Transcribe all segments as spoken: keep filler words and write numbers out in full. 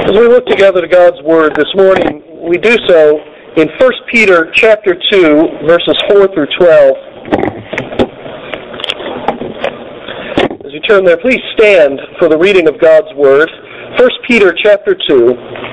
As we look together to God's Word this morning, we do so in First Peter chapter two, verses four through twelve. As you turn there, please stand for the reading of God's Word. First Peter chapter two.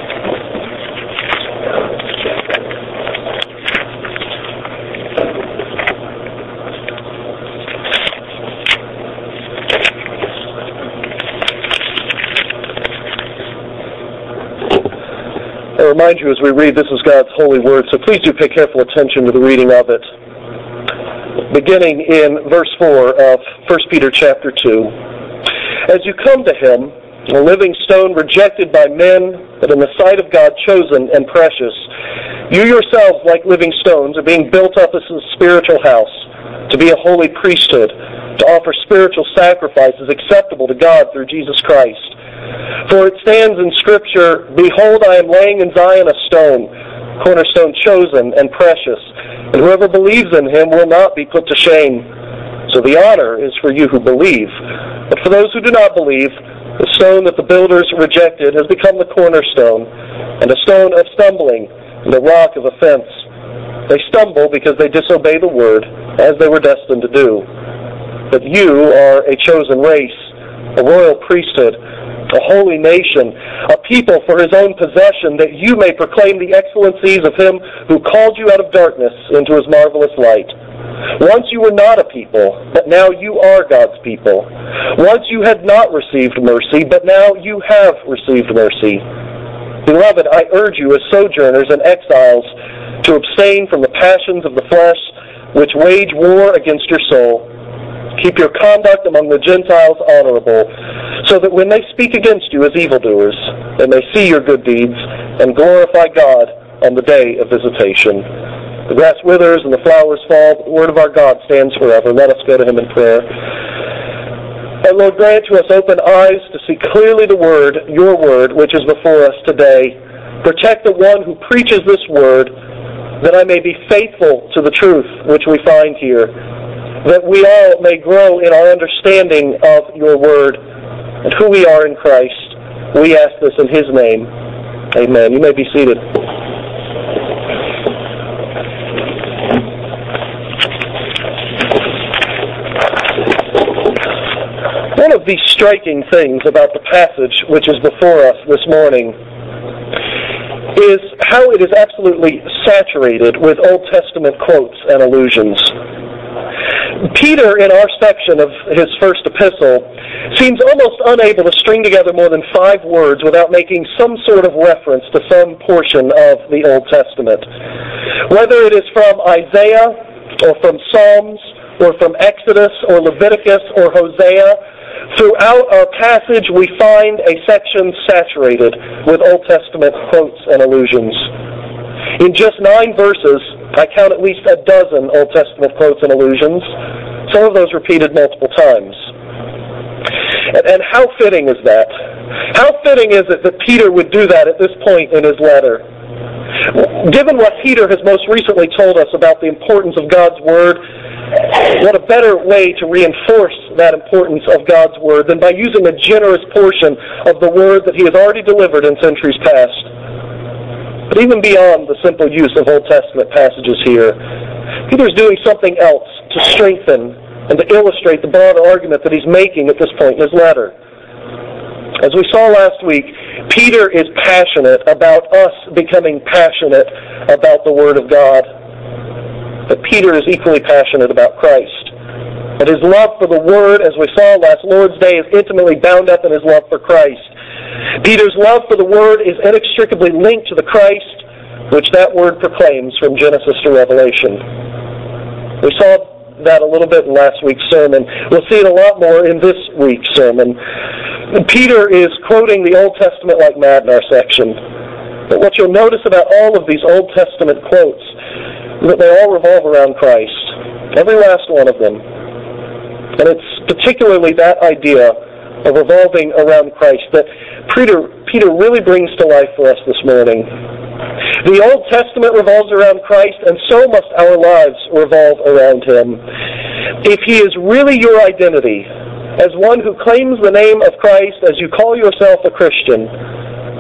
I remind you as we read, this is God's holy word, so please do pay careful attention to the reading of it. Beginning in verse four of First Peter chapter two. As you come to him, a living stone rejected by men, but in the sight of God chosen and precious, you yourselves, like living stones, are being built up as a spiritual house, to be a holy priesthood, to offer spiritual sacrifices acceptable to God through Jesus Christ. For it stands in Scripture, "Behold, I am laying in Zion a stone, cornerstone chosen and precious, and whoever believes in him will not be put to shame. So the honor is for you who believe. But for those who do not believe, the stone that the builders rejected has become the cornerstone, and a stone of stumbling, and a rock of offense. They stumble because they disobey the word, as they were destined to do. But you are a chosen race, a royal priesthood, a holy nation, a people for his own possession, that you may proclaim the excellencies of him who called you out of darkness into his marvelous light. Once you were not a people, but now you are God's people. Once you had not received mercy, but now you have received mercy. Beloved, I urge you as sojourners and exiles to abstain from the passions of the flesh which wage war against your soul. Keep your conduct among the Gentiles honorable, so that when they speak against you as evildoers, they may see your good deeds and glorify God on the day of visitation. The grass withers and the flowers fall, but the word of our God stands forever. Let us go to him in prayer. And Lord, grant to us open eyes to see clearly the word, your word, which is before us today. Protect the one who preaches this word, that I may be faithful to the truth which we find here, that we all may grow in our understanding of your word and who we are in Christ. We ask this in his name. Amen. You may be seated. One of the striking things about the passage which is before us this morning is how it is absolutely saturated with Old Testament quotes and allusions. Peter, in our section of his first epistle, seems almost unable to string together more than five words without making some sort of reference to some portion of the Old Testament. Whether it is from Isaiah, or from Psalms, or from Exodus, or Leviticus, or Hosea, throughout our passage we find a section saturated with Old Testament quotes and allusions. In just nine verses, I count at least a dozen Old Testament quotes and allusions, some of those repeated multiple times. And, and how fitting is that? How fitting is it that Peter would do that at this point in his letter? Given what Peter has most recently told us about the importance of God's Word, what a better way to reinforce that importance of God's Word than by using a generous portion of the Word that he has already delivered in centuries past. But even beyond the simple use of Old Testament passages here, Peter's doing something else to strengthen and to illustrate the broader argument that he's making at this point in his letter. As we saw last week, Peter is passionate about us becoming passionate about the Word of God. But Peter is equally passionate about Christ. And his love for the Word, as we saw last Lord's Day, is intimately bound up in his love for Christ. Peter's love for the Word is inextricably linked to the Christ which that Word proclaims from Genesis to Revelation. We saw that a little bit in last week's sermon. We'll see it a lot more in this week's sermon. Peter is quoting the Old Testament like mad in our section. But what you'll notice about all of these Old Testament quotes is that they all revolve around Christ. Every last one of them. And it's particularly that idea of revolving around Christ that Peter, Peter really brings to life for us this morning. The Old Testament revolves around Christ, and so must our lives revolve around him. If he is really your identity, as one who claims the name of Christ as you call yourself a Christian,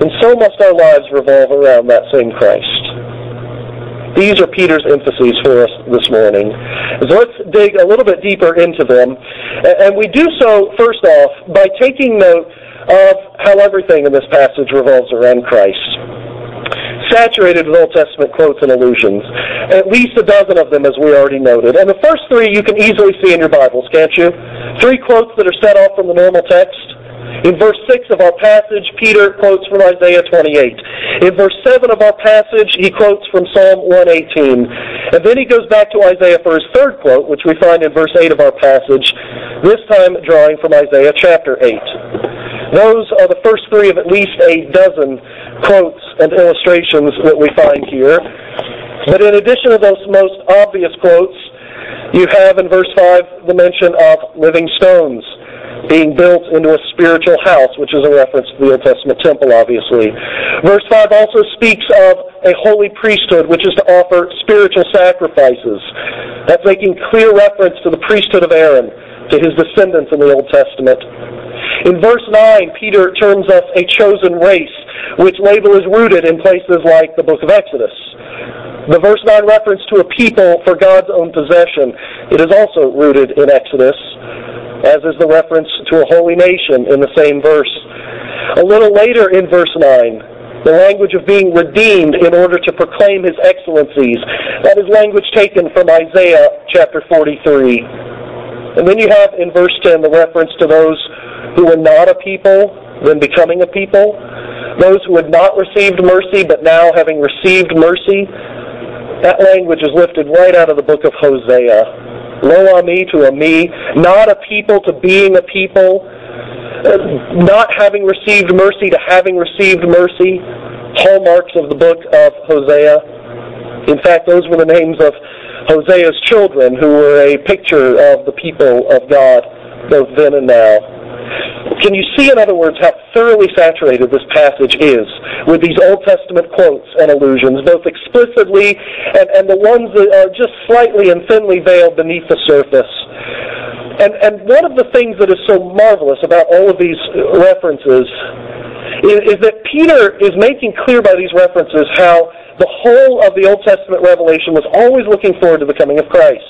And so must our lives revolve around that same Christ. These are Peter's emphases for us this morning. So let's dig a little bit deeper into them. And we do so, first off, by taking note of how everything in this passage revolves around Christ. Saturated with Old Testament quotes and allusions. At least a dozen of them, as we already noted. And the first three you can easily see in your Bibles, can't you? Three quotes that are set off from the normal text. In verse six of our passage, Peter quotes from Isaiah twenty-eight. In verse seven of our passage, he quotes from Psalm one eighteen. And then he goes back to Isaiah for his third quote, which we find in verse eight of our passage, this time drawing from Isaiah chapter eight. Those are the first three of at least a dozen quotes and illustrations that we find here. But in addition to those most obvious quotes, you have in verse five the mention of living stones being built into a spiritual house, which is a reference to the Old Testament temple, obviously. Verse five also speaks of a holy priesthood, which is to offer spiritual sacrifices. That's making clear reference to the priesthood of Aaron, to his descendants in the Old Testament. In verse nine, Peter terms us a chosen race, which label is rooted in places like the book of Exodus. The verse nine reference to a people for God's own possession, it is also rooted in Exodus, as is the reference to a holy nation in the same verse. A little later in verse nine, the language of being redeemed in order to proclaim his excellencies. That is language taken from Isaiah chapter forty-three. And then you have in verse ten the reference to those who were not a people, then becoming a people. Those who had not received mercy, but now having received mercy. That language is lifted right out of the book of Hosea. Lo ami to a me, not a people to being a people, not having received mercy to having received mercy, hallmarks of the book of Hosea. In fact, those were the names of Hosea's children, who were a picture of the people of God, both then and now. Can you see, in other words, how thoroughly saturated this passage is with these Old Testament quotes and allusions, both explicitly and, and the ones that are just slightly and thinly veiled beneath the surface? And, and one of the things that is so marvelous about all of these references is, is that Peter is making clear by these references how the whole of the Old Testament revelation was always looking forward to the coming of Christ.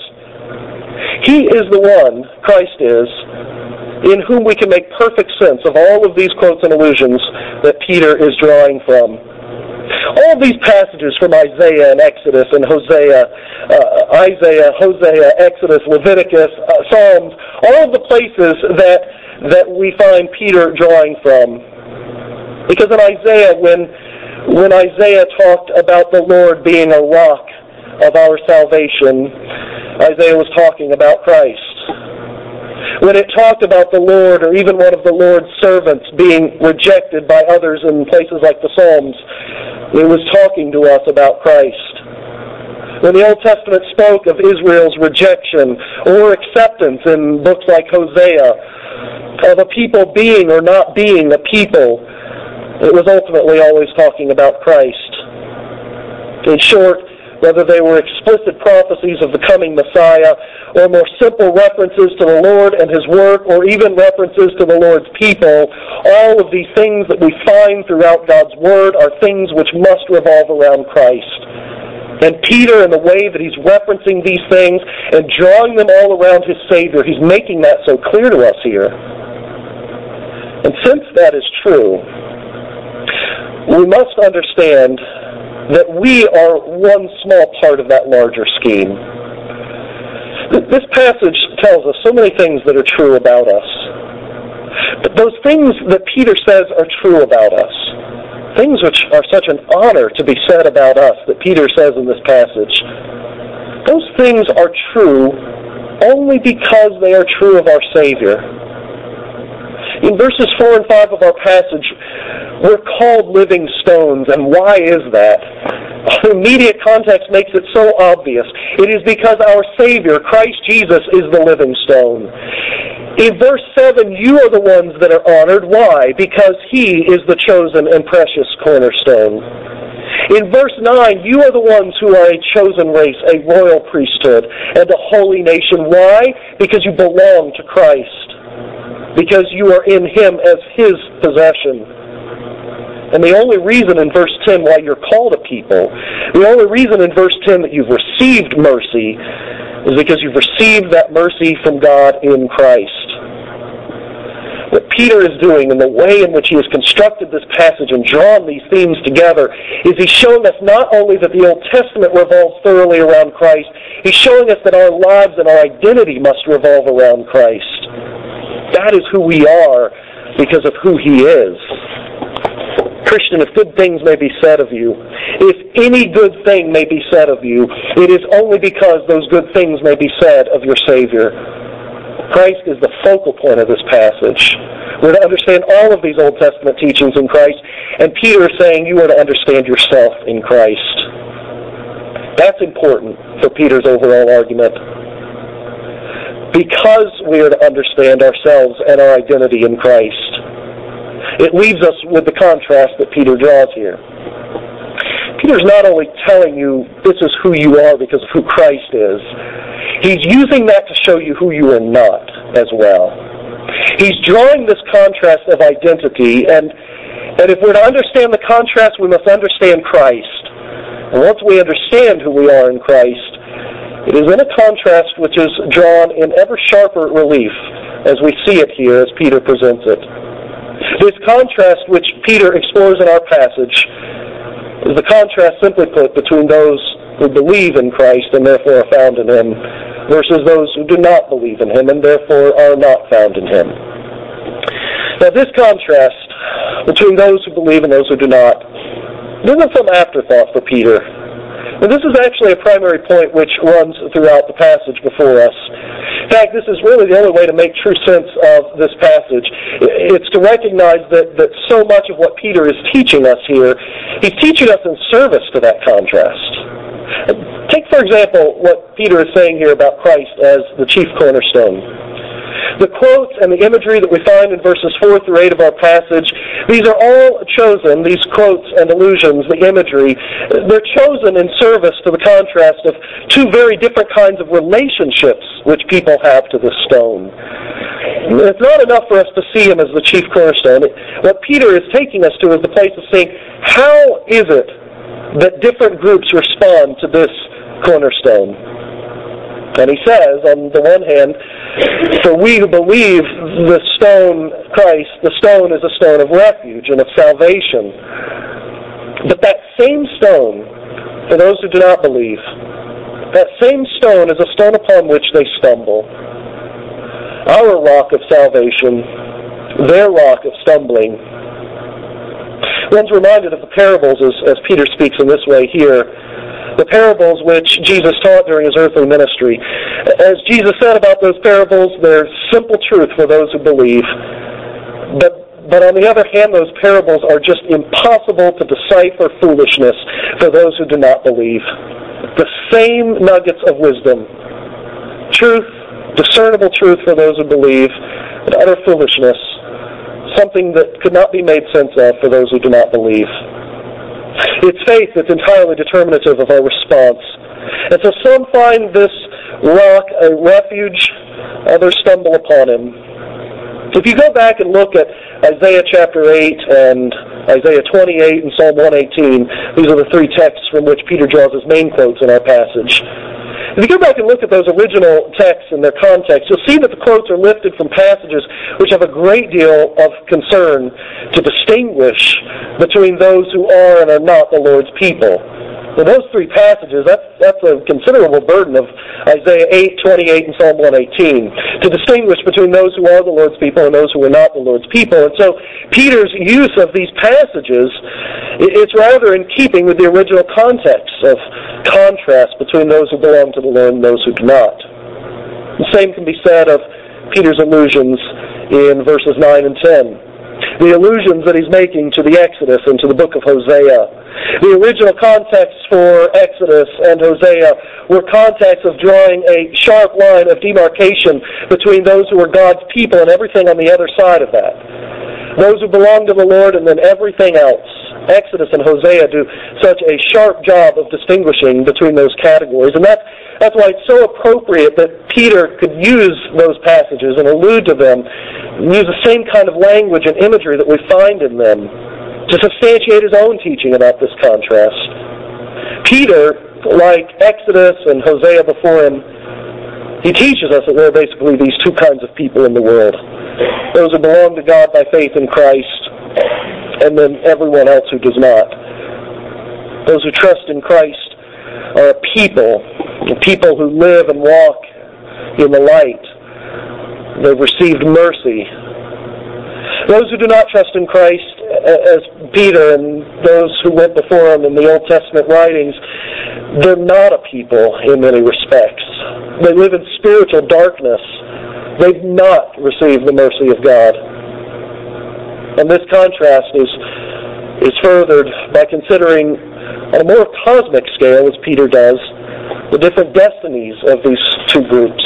He is the one, Christ is, in whom we can make perfect sense of all of these quotes and allusions that Peter is drawing from. All of these passages from Isaiah and Exodus and Hosea, uh, Isaiah, Hosea, Exodus, Leviticus, uh, Psalms, all of the places that that we find Peter drawing from. Because in Isaiah, when when Isaiah talked about the Lord being a rock of our salvation, Isaiah was talking about Christ. When it talked about the Lord, or even one of the Lord's servants being rejected by others in places like the Psalms, it was talking to us about Christ. When the Old Testament spoke of Israel's rejection or acceptance in books like Hosea, of a people being or not being a people, it was ultimately always talking about Christ. In short, whether they were explicit prophecies of the coming Messiah, or more simple references to the Lord and his work, or even references to the Lord's people, all of these things that we find throughout God's Word are things which must revolve around Christ. And Peter, in the way that he's referencing these things and drawing them all around his Savior, he's making that so clear to us here. And since that is true, we must understand that we are one small part of that larger scheme. This passage tells us so many things that are true about us. But those things that Peter says are true about us, things which are such an honor to be said about us that Peter says in this passage, those things are true only because they are true of our Savior. In verses four and five of our passage, we're called living stones, and why is that? The immediate context makes it so obvious. It is because our Savior, Christ Jesus, is the living stone. In verse seven, you are the ones that are honored. Why? Because He is the chosen and precious cornerstone. In verse nine, you are the ones who are a chosen race, a royal priesthood, and a holy nation. Why? Because you belong to Christ. Because you are in Him as His possession. And the only reason in verse ten why you're called a people, the only reason in verse ten that you've received mercy is because you've received that mercy from God in Christ. What Peter is doing and the way in which he has constructed this passage and drawn these themes together is he's showing us not only that the Old Testament revolves thoroughly around Christ, he's showing us that our lives and our identity must revolve around Christ. That is who we are because of who he is. Christian, if good things may be said of you, if any good thing may be said of you, it is only because those good things may be said of your Savior. Christ is the focal point of this passage. We're to understand all of these Old Testament teachings in Christ, and Peter is saying you are to understand yourself in Christ. That's important for Peter's overall argument. Because we are to understand ourselves and our identity in Christ, it leaves us with the contrast that Peter draws here. Peter's not only telling you this is who you are because of who Christ is, he's using that to show you who you are not as well. He's drawing this contrast of identity, and, and if we're to understand the contrast, we must understand Christ. And once we understand who we are in Christ, it is in a contrast which is drawn in ever sharper relief as we see it here as Peter presents it. This contrast which Peter explores in our passage is the contrast, simply put, between those who believe in Christ and therefore are found in him versus those who do not believe in him and therefore are not found in him. Now this contrast between those who believe and those who do not isn't some afterthought for Peter. And this is actually a primary point which runs throughout the passage before us. In fact, this is really the only way to make true sense of this passage. It's to recognize that, that so much of what Peter is teaching us here, he's teaching us in service to that contrast. Take, for example, what Peter is saying here about Christ as the chief cornerstone. The quotes and the imagery that we find in verses four through eight of our passage, these are all chosen, these quotes and allusions, the imagery, they're chosen in service to the contrast of two very different kinds of relationships which people have to this stone. It's not enough for us to see him as the chief cornerstone. What Peter is taking us to is the place of saying, how is it that different groups respond to this cornerstone? And he says, on the one hand, for we who believe the stone, Christ, the stone is a stone of refuge and of salvation. But that same stone, for those who do not believe, that same stone is a stone upon which they stumble. Our rock of salvation, their rock of stumbling. One's reminded of the parables as, as Peter speaks in this way here. The parables which Jesus taught during his earthly ministry. As Jesus said about those parables, they're simple truth for those who believe. But, but on the other hand, those parables are just impossible to decipher foolishness for those who do not believe. The same nuggets of wisdom. Truth, discernible truth for those who believe, and utter foolishness. Something that could not be made sense of for those who do not believe. It's faith that's entirely determinative of our response. And so some find this rock a refuge, others stumble upon him. If you go back and look at Isaiah chapter eight and Isaiah twenty-eight and Psalm one eighteen, these are the three texts from which Peter draws his main quotes in our passage. If you go back and look at those original texts and their context, you'll see that the quotes are lifted from passages which have a great deal of concern to distinguish between those who are and are not the Lord's people. In those three passages, that's, that's a considerable burden of Isaiah eight, twenty-eight, and Psalm one eighteen, to distinguish between those who are the Lord's people and those who are not the Lord's people. And so Peter's use of these passages, it's rather in keeping with the original context of contrast between those who belong to the Lord and those who do not. The same can be said of Peter's allusions in verses nine and ten. The allusions that he's making to the Exodus and to the book of Hosea. The original contexts for Exodus and Hosea were contexts of drawing a sharp line of demarcation between those who are God's people and everything on the other side of that. Those who belong to the Lord and then everything else. Exodus and Hosea do such a sharp job of distinguishing between those categories. And that's, that's why it's so appropriate that Peter could use those passages and allude to them, and use the same kind of language and imagery that we find in them to substantiate his own teaching about this contrast. Peter, like Exodus and Hosea before him, he teaches us that there are basically these two kinds of people in the world. Those who belong to God by faith in Christ, and then everyone else who does not. Those who trust in Christ are a people, people who live and walk in the light. They've received mercy. Those who do not trust in Christ, as Peter and those who went before him in the Old Testament writings, they're not a people in many respects. They live in spiritual darkness. They've not received the mercy of God. And this contrast is, is furthered by considering on a more cosmic scale, as Peter does, the different destinies of these two groups.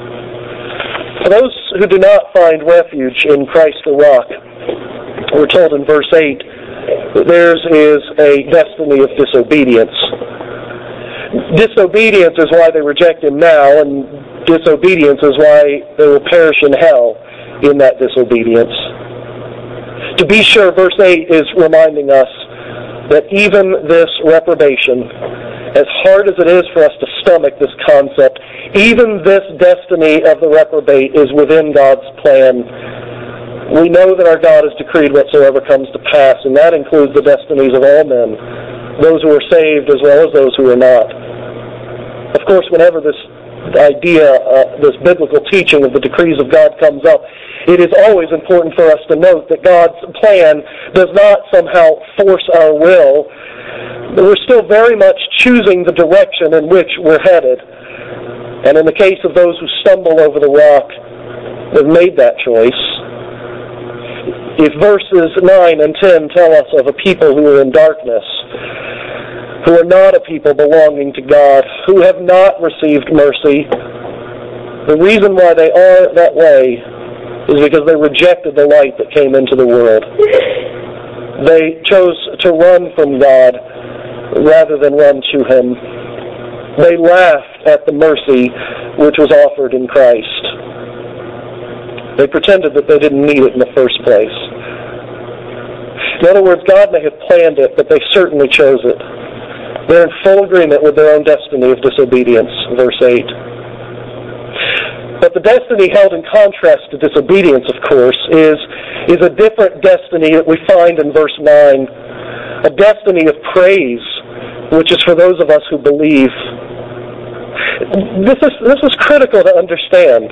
For those who do not find refuge in Christ the rock, we're told in verse eight that theirs is a destiny of disobedience. Disobedience is why they reject him now, and disobedience is why they will perish in hell in that disobedience. To be sure, verse eight is reminding us that even this reprobation, as hard as it is for us to stomach this concept, even this destiny of the reprobate is within God's plan. We know that our God has decreed whatsoever comes to pass, and that includes the destinies of all men, those who are saved as well as those who are not. Of course, whenever this idea, uh, this biblical teaching of the decrees of God comes up, it is always important for us to note that God's plan does not somehow force our will. We're still very much choosing the direction in which we're headed. And in the case of those who stumble over the rock, they've made that choice. If verses nine and ten tell us of a people who are in darkness, who are not a people belonging to God, who have not received mercy, the reason why they are that way is because they rejected the light that came into the world. They chose to run from God rather than run to him. They laughed at the mercy which was offered in Christ. They pretended that they didn't need it in the first place. In other words, God may have planned it, but they certainly chose it. They're in full agreement with their own destiny of disobedience, verse eight. But the destiny held in contrast to disobedience, of course, is, is a different destiny that we find in verse nine, a destiny of praise, which is for those of us who believe. This is, this is critical to understand.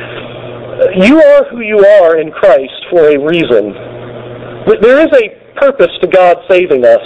You are who you are in Christ for a reason. There is a purpose to God saving us.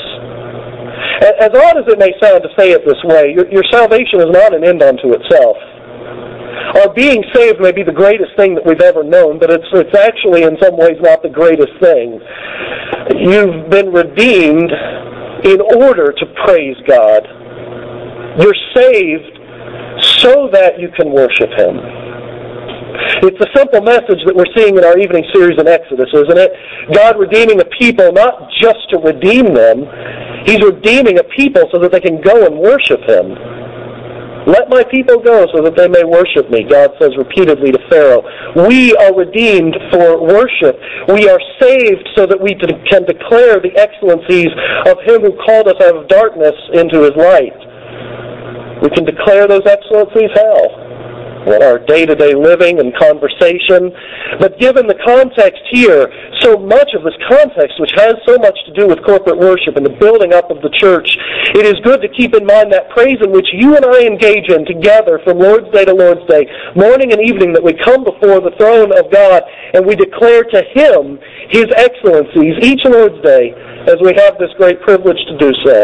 As odd as it may sound to say it this way, your, your salvation is not an end unto itself. Our being saved may be the greatest thing that we've ever known, but it's, it's actually in some ways not the greatest thing. You've been redeemed in order to praise God. You're saved so that you can worship him. It's a simple message that we're seeing in our evening series in Exodus, isn't it? God redeeming a people not just to redeem them, he's redeeming a people so that they can go and worship him. Let my people go so that they may worship me, God says repeatedly to Pharaoh. We are redeemed for worship. We are saved so that we can declare the excellencies of him who called us out of darkness into his light. We can declare those excellencies how? In our day-to-day living and conversation. But given the context here, so much of this context, which has so much to do with corporate worship and the building up of the church, it is good to keep in mind that praise in which you and I engage in together from Lord's Day to Lord's Day, morning and evening, that we come before the throne of God and we declare to him his excellencies each Lord's Day as we have this great privilege to do so.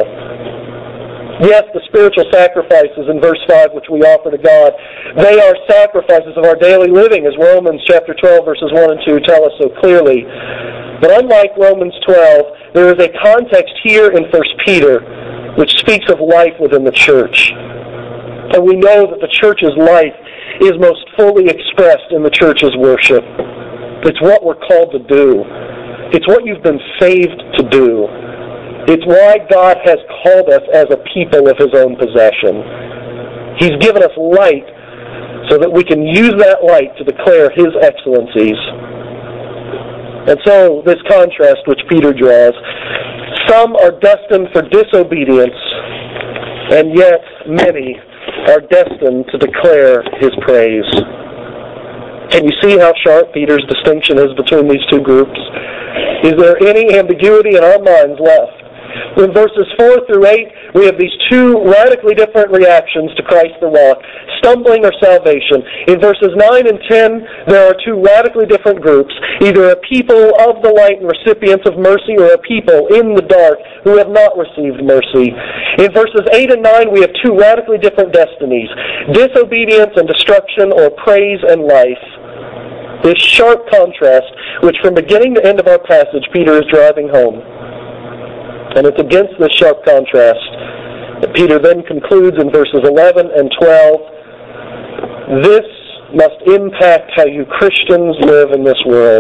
Yes, the spiritual sacrifices in verse five which we offer to God, they are sacrifices of our daily living, as Romans chapter twelve verses one and two tell us so clearly. But unlike Romans twelve, there is a context here in First Peter which speaks of life within the church. And we know that the church's life is most fully expressed in the church's worship. It's what we're called to do. It's what you've been saved to do. It's why God has called us as a people of his own possession. He's given us light so that we can use that light to declare his excellencies. And so, this contrast which Peter draws, Some are destined for disobedience, and yet many are destined to declare his praise. Can you see how sharp Peter's distinction is between these two groups? Is there any ambiguity in our minds left? In verses four through eight, we have these two radically different reactions to Christ the rock, stumbling or salvation. In verses nine and ten, there are two radically different groups, either a people of the light and recipients of mercy, or a people in the dark who have not received mercy. In verses eight and nine, we have two radically different destinies, disobedience and destruction, or praise and life. This sharp contrast, which from beginning to end of our passage, Peter is driving home. And it's against this sharp contrast that Peter then concludes in verses eleven and twelve, this must impact how you Christians live in this world.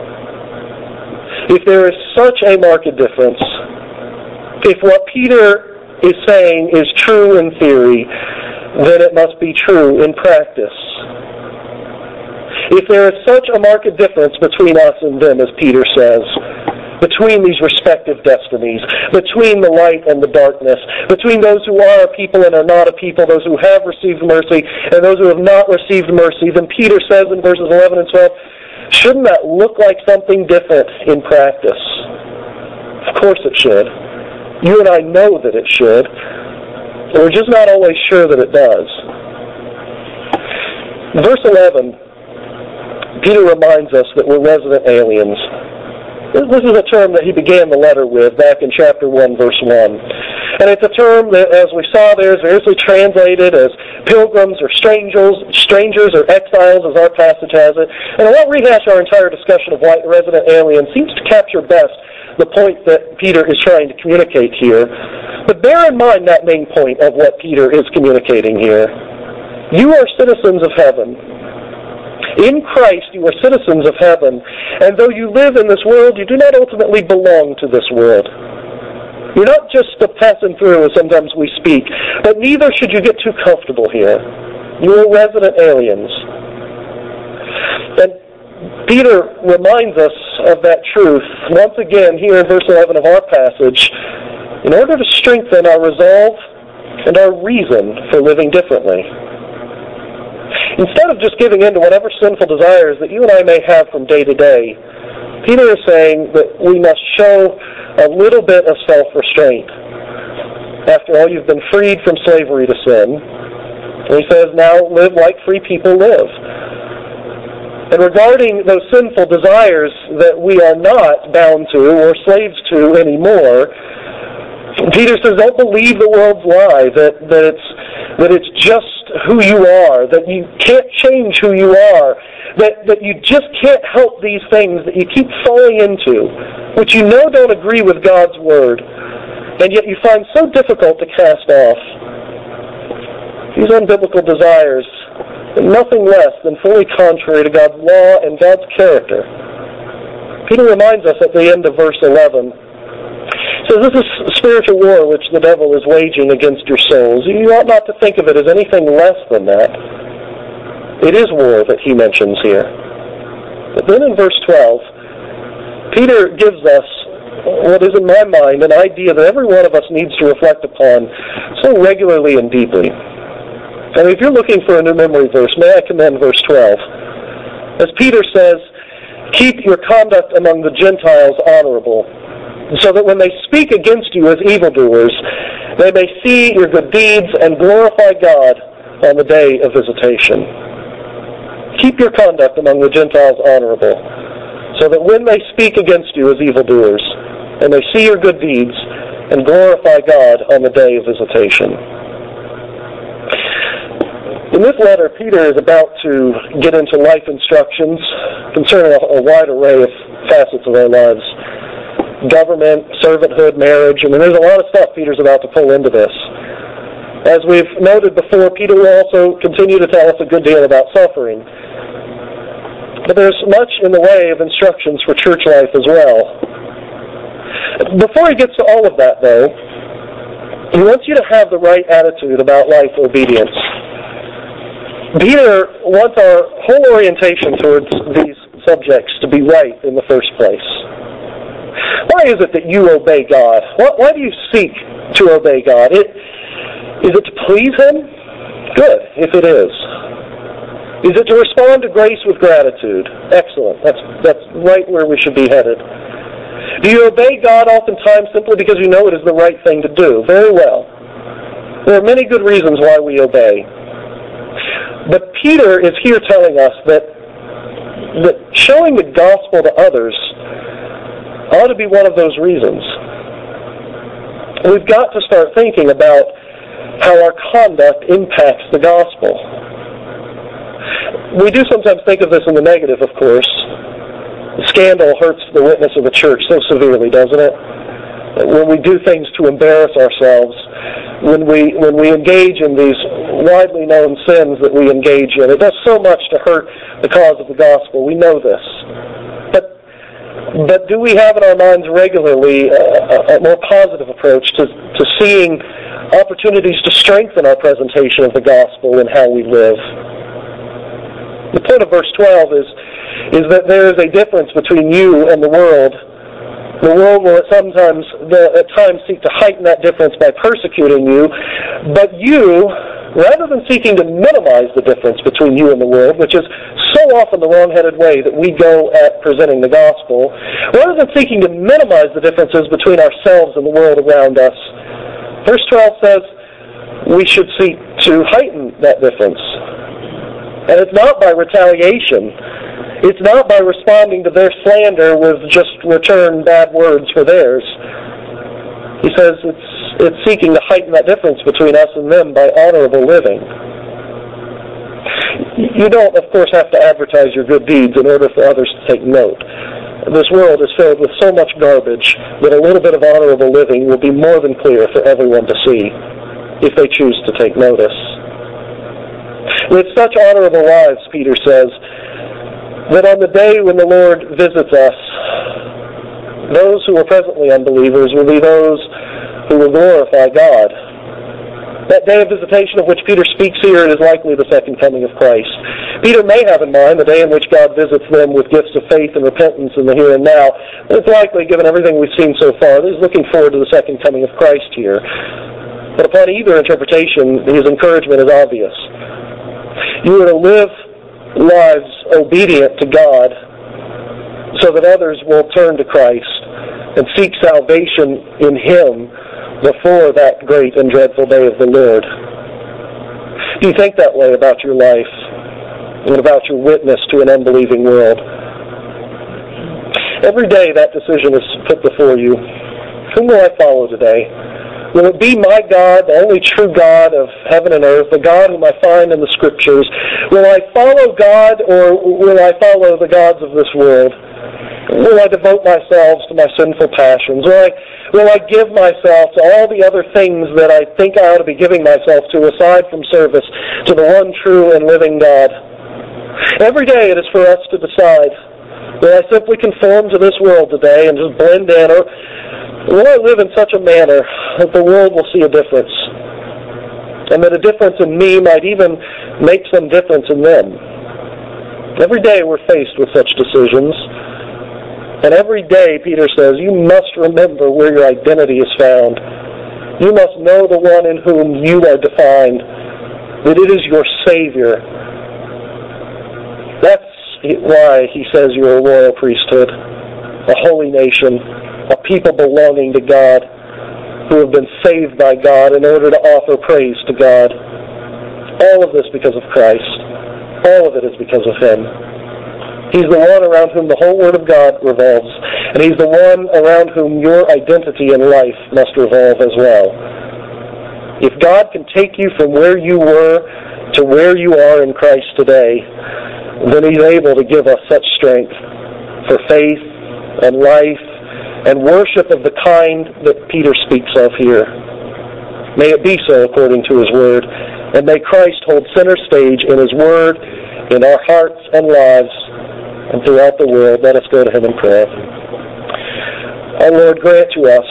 If there is such a marked difference, if what Peter is saying is true in theory, then it must be true in practice. If there is such a marked difference between us and them, as Peter says, between these respective destinies, between the light and the darkness, between those who are a people and are not a people, those who have received mercy and those who have not received mercy, then Peter says in verses eleven and twelve, shouldn't that look like something different in practice? Of course it should. You and I know that it should. We're just not always sure that it does. In verse eleven, Peter reminds us that we're resident aliens. This is a term that he began the letter with back in chapter one, verse one. And it's a term that, as we saw there, is variously translated as pilgrims or strangers, strangers or exiles, as our passage has it. And I won't rehash our entire discussion of white resident alien. It seems to capture best the point that Peter is trying to communicate here. But bear in mind that main point of what Peter is communicating here. You are citizens of heaven. In Christ, you are citizens of heaven, and though you live in this world, you do not ultimately belong to this world. You're not just a passing through, as sometimes we speak, but neither should you get too comfortable here. You are resident aliens. And Peter reminds us of that truth once again here in verse eleven of our passage, in order to strengthen our resolve and our reason for living differently. Instead of just giving in to whatever sinful desires that you and I may have from day to day, Peter is saying that we must show a little bit of self-restraint. After all, you've been freed from slavery to sin. And he says, now live like free people live. And regarding those sinful desires that we are not bound to or slaves to anymore, Peter says, don't believe the world's lie, that, that it's that it's just who you are, that you can't change who you are, that, that you just can't help these things that you keep falling into, which you know don't agree with God's Word, and yet you find so difficult to cast off. These unbiblical desires are nothing less than fully contrary to God's law and God's character. Peter reminds us at the end of verse eleven, so this is a spiritual war which the devil is waging against your souls. You ought not to think of it as anything less than that. It is war that he mentions here. But then in verse twelve, Peter gives us what is in my mind an idea that every one of us needs to reflect upon so regularly and deeply. And if you're looking for a new memory verse, may I commend verse twelve. As Peter says, keep your conduct among the Gentiles honorable, so that when they speak against you as evildoers, they may see your good deeds and glorify God on the day of visitation. Keep your conduct among the Gentiles honorable, so that when they speak against you as evildoers, they may see your good deeds and glorify God on the day of visitation. In this letter, Peter is about to get into life instructions concerning a, a wide array of facets of our lives. Government, servanthood, marriage. I mean, there's a lot of stuff Peter's about to pull into this. As we've noted before, Peter will also continue to tell us a good deal about suffering. But there's much in the way of instructions for church life as well. Before he gets to all of that, though, he wants you to have the right attitude about life obedience. Peter wants our whole orientation towards these subjects to be right in the first place. Why is it that you obey God? Why, why do you seek to obey God? It, is it to please Him? Good, if it is. Is it to respond to grace with gratitude? Excellent. That's, that's right where we should be headed. Do you obey God oftentimes simply because you know it is the right thing to do? Very well. There are many good reasons why we obey. But Peter is here telling us that, that showing the gospel to others ought to be one of those reasons. We've got to start thinking about how our conduct impacts the gospel. We do sometimes think of this in the negative, of course. Scandal hurts the witness of the church so severely, doesn't it? When we do things to embarrass ourselves, when we when we engage in these widely known sins that we engage in, it does so much to hurt the cause of the gospel. We know this. But but do we have in our minds regularly a, a more positive approach to, to seeing opportunities to strengthen our presentation of the gospel and how we live? The point of verse twelve is, is that there is a difference between you and the world. The world will at sometimes, at times, seek to heighten that difference by persecuting you, but you, rather than seeking to minimize the difference between you and the world, which is so often the wrong-headed way that we go at presenting the gospel, rather than seeking to minimize the differences between ourselves and the world around us, verse twelve says we should seek to heighten that difference. And it's not by retaliation. It's not by responding to their slander with just return bad words for theirs. He says it's it's seeking to heighten that difference between us and them by honorable living. You don't, of course, have to advertise your good deeds in order for others to take note. This world is filled with so much garbage that a little bit of honorable living will be more than clear for everyone to see if they choose to take notice. With such honorable lives, Peter says, that on the day when the Lord visits us, those who are presently unbelievers will be those who will glorify God. That day of visitation of which Peter speaks here is likely the second coming of Christ. Peter may have in mind the day in which God visits them with gifts of faith and repentance in the here and now. But it's likely, given everything we've seen so far, that he's looking forward to the second coming of Christ here. But upon either interpretation, his encouragement is obvious. You are to live lives obedient to God so that others will turn to Christ and seek salvation in Him before that great and dreadful day of the Lord. Do you think that way about your life and about your witness to an unbelieving world? Every day that decision is put before you. Whom will I follow today? Will it be my God, the only true God of heaven and earth, the God whom I find in the Scriptures? Will I follow God, or will I follow the gods of this world? Will I devote myself to my sinful passions? Will I, will I give myself to all the other things that I think I ought to be giving myself to, aside from service to the one true and living God? Every day it is for us to decide, will I simply conform to this world today and just blend in, or will I live in such a manner that the world will see a difference, and that a difference in me might even make some difference in them? Every day we're faced with such decisions, and every day, Peter says, you must remember where your identity is found. You must know the one in whom you are defined, that it is your Savior. That's why he says you're a royal priesthood, a holy nation, a people belonging to God, who have been saved by God in order to offer praise to God. All of this because of Christ. All of it is because of Him. He's the one around whom the whole Word of God revolves, and He's the one around whom your identity in life must revolve as well. If God can take you from where you were to where you are in Christ today, then He's able to give us such strength for faith and life and worship of the kind that Peter speaks of here. May it be so according to His Word, and may Christ hold center stage in His Word, in our hearts and lives, and throughout the world. Let us go to Him in prayer. Our Lord, grant to us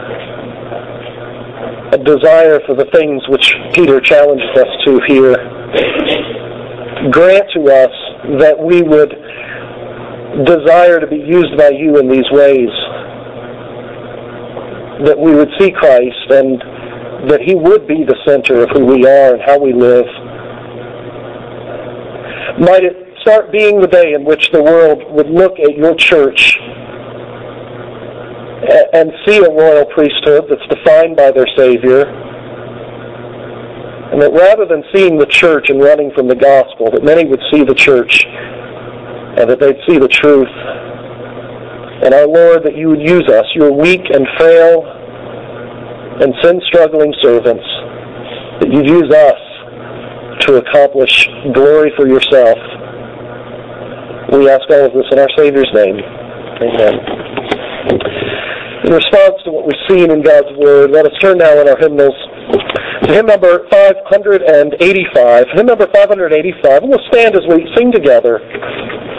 a desire for the things which Peter challenges us to here. Grant to us that we would desire to be used by You in these ways. that we would see Christ and that He would be the center of who we are and how we live. Might it start being the day in which the world would look at your church and see a royal priesthood that's defined by their Savior, and that rather than seeing the church and running from the gospel, that many would see the church and that they'd see the truth. And our Lord, that you would use us, your weak and frail and sin-struggling servants, that you'd use us to accomplish glory for yourself. We ask all of this in our Savior's name. Amen. In response to what we've seen in God's Word, let us turn now in our hymnals to hymn number five hundred eighty-five. Hymn number five hundred eighty-five, and we'll stand as we sing together.